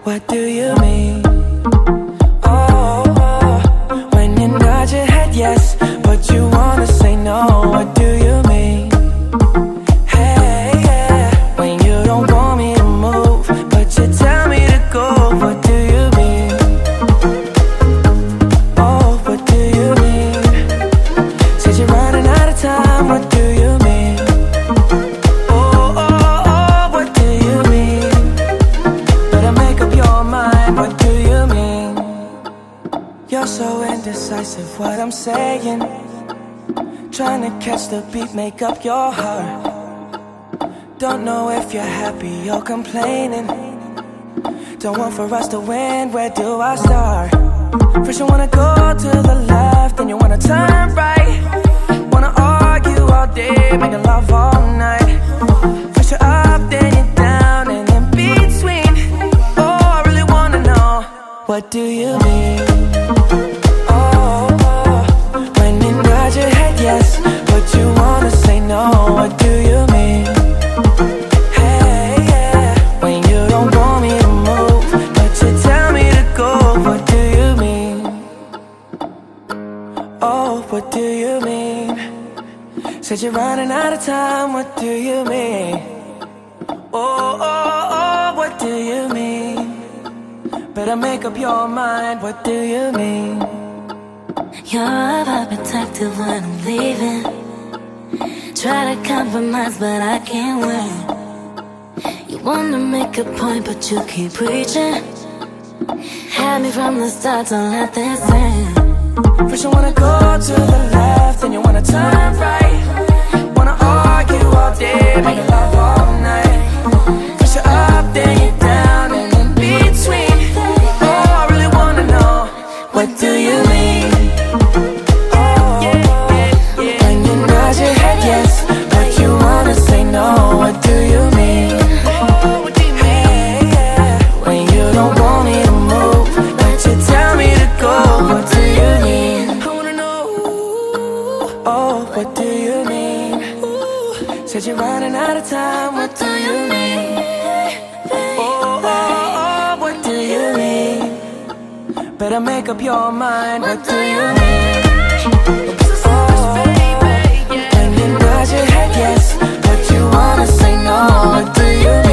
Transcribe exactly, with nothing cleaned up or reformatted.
what do you mean? Oh, oh, when you nod your head yes, but you wanna say no, what do you mean? Hey, yeah, when you don't want me to move, but you tell me to go, what do you mean? Oh, what do you mean? Said you're running out of time, what do you mean? Oh, oh, oh, what do you mean? Better make up your mind, what do you mean? You're so indecisive, what I'm saying. Trying to catch the beat, make up your heart. Don't know if you're happy or complaining. Don't want for us to win, where do I start? First you wanna go to the left, then you wanna turn right. Wanna argue all day, making love all night. First you're up, then you're down, and in between. Oh, I really wanna know, what do you mean? Oh, oh, when you nod your head yes, but you wanna say no, what do you mean? Hey, yeah, when you don't want me to move, but you tell me to go, what do you mean? Oh, what do you mean? Said you're running out of time, what do you mean? Oh, oh, oh, what do you mean? Better make up your mind, what do you mean? You're overprotective when I'm leaving. Try to compromise, but I can't win. You wanna make a point, but you keep preaching. Had me from the start, don't let this end. First you wanna go to the left, then you wanna turn right. Wanna argue all day, make love all night. First you're up, then you're down, and in between. Oh, I really wanna know, what do you mean? Oh, when you nod your head yes, but you wanna say no, what do you mean? Hey, yeah, when you don't want me to move, but you tell me to go, what do you mean? I wanna know, oh, what do you mean? Said you're running out of time, what do you mean? Oh, oh, oh, what do you mean? Better make up your mind, what do you mean? Oh, when you nod your head yes, but you wanna say no, what do you mean?